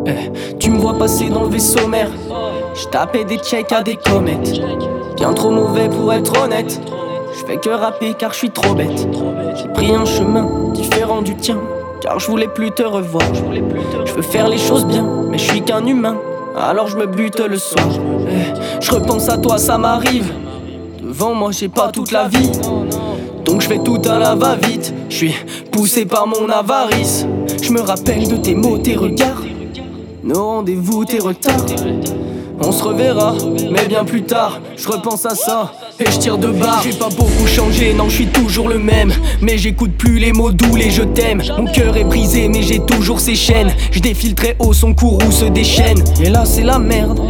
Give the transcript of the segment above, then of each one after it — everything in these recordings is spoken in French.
Tu me vois passer dans le vaisseau mère. J'tapais des checks à des comètes. Bien trop mauvais pour être honnête. J'fais que rapper car j'suis trop bête. J'ai pris un chemin différent du tien, car je voulais plus te revoir. Je veux faire les choses bien, mais je suis qu'un humain, alors je me bute le soir. Je repense à toi, ça m'arrive. Devant moi j'ai pas toute la vie, donc je fais tout à la va-vite. Je suis poussé par mon avarice. Je me rappelle de tes mots, tes regards, nos rendez-vous, tes retards. On se reverra, mais bien plus tard. Je repense à ça et je tire de barre. J'ai pas beaucoup changé, non je suis toujours le même. Mais j'écoute plus les mots doux, les je t'aime. Mon cœur est brisé mais j'ai toujours ces chaînes. Je défile très haut, son courroux se déchaîne. Et là c'est la merde.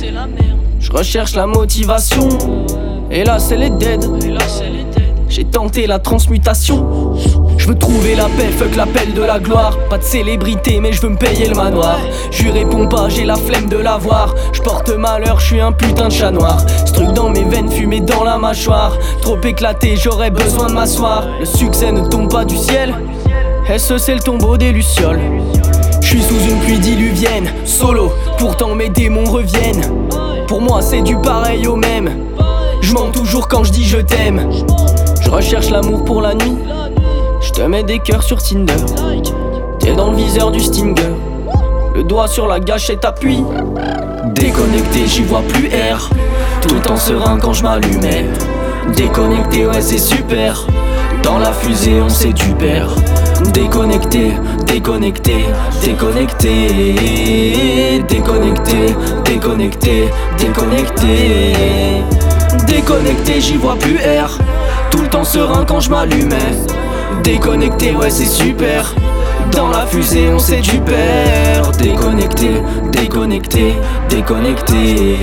Je recherche la motivation. Et là c'est les dead. J'ai tenté la transmutation. Je veux trouver la paix, fuck l'appel de la gloire. Pas de célébrité mais je veux me payer le manoir. Je lui réponds pas, j'ai la flemme de l'avoir. Je porte malheur, je suis un putain de chat noir. Ce truc dans mes veines, fumé dans la mâchoire. Trop éclaté, j'aurais besoin de m'asseoir. Le succès ne tombe pas du ciel. Est-ce c'est le tombeau des lucioles? Je suis sous une pluie diluvienne, solo, pourtant mes démons reviennent. Pour moi c'est du pareil au même. Je mens toujours quand je dis je t'aime. Je recherche l'amour pour la nuit. Je te mets des cœurs sur Tinder. T'es dans le viseur du Stinger. Le doigt sur la gâchette appuie. Déconnecté, j'y vois plus air. Tout en serein quand je m'allumais. Déconnecté, ouais c'est super. Dans la fusée on sait du père. Déconnecté, déconnecté, déconnecté. Déconnecté, déconnecté, déconnecté. Déconnecté, j'y vois plus air. Tout le temps serein quand je m'allumais. Déconnecté, ouais c'est super. Dans la fusée on sait du père. Déconnecté, déconnecté, déconnecté.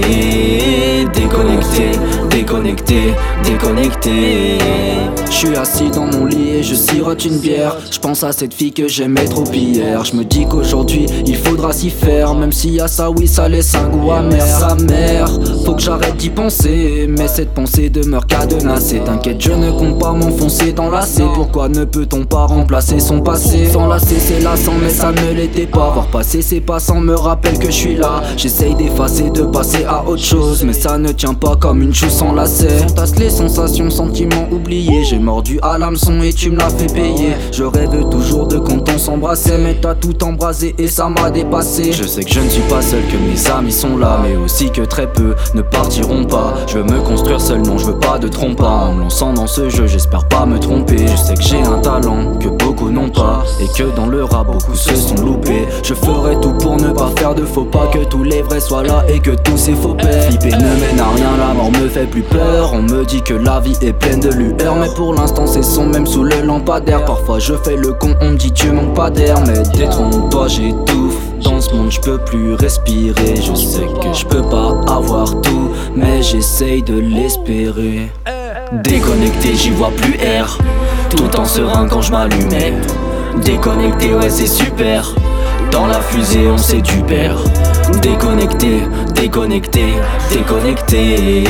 Déconnecté, déconnecté, déconnecté. Je suis assis dans mon lit et je sirote une bière. Je pense à cette fille que j'aimais trop hier. Je me dis qu'aujourd'hui il faudra s'y faire. Même s'il y a ça, oui ça laisse un goût amer. Sa mère, faut que j'arrête d'y penser. Mais cette pensée demeure cadenassée. T'inquiète, je ne compte pas m'enfoncer dans lacet. Pourquoi ne peut-on pas remplacer son passé? S'enlacer c'est lassant mais ça ne l'était pas. Voir passer ces passants me rappelle que je suis là. J'essaye d'effacer, de passer à autre chose. Mais ça ne tient pas comme une chose sans lacet. Fantasme les sensations, sentiments oubliés. J'ai mordu à l'hameçon et tu me l'as fait payer. Je rêve toujours de quand on s'embrassait. Mais t'as tout embrasé et ça m'a dépassé. Je sais que je ne suis pas seul, que mes amis sont là. Mais aussi que très peu ne partiront pas. Je veux me construire seul, non je veux pas de trompe. En me lançant dans ce jeu j'espère pas me tromper. Je sais que j'ai un talent que beaucoup n'ont pas. Et que dans le rap beaucoup se sont loupés. Je ferai tout pour ne pas faire de faux pas. Que tous les vrais soient là et que tous ces faux pères. Flipper ne mène à rien, la mort me fait plus peur. On me dit que la vie est pleine de lueur. Mais pour l'instant c'est son même sous le lampadaire. Parfois je fais le con, on me dit tu manques pas d'air. Mais détrompe-toi, j'étouffe. Dans ce monde je peux plus respirer. Je sais que je peux pas avoir tout, mais j'essaye de l'espérer. Déconnecté, j'y vois plus air. Tout en serein quand je m'allumais. Déconnecté, ouais c'est super. Dans la fusée on sait du père. Déconnecté, déconnecté, déconnecté.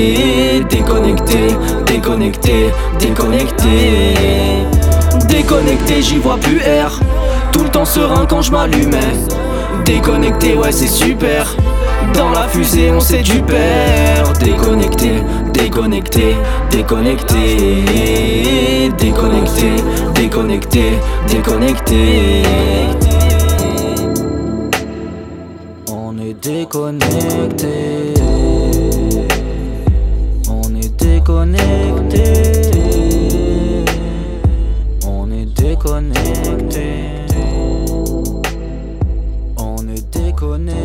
Déconnecté, déconnecté, déconnecté. Déconnecté, j'y vois plus air. Tout le temps serein quand je m'allumais. Déconnecté, ouais c'est super. Dans la fusée on sait du père. Déconnecté, déconnecté, déconnecté. Déconnecté, déconnecté, déconnecté. On est déconnecté. On est déconnecté. On est déconnecté. On est déconnecté.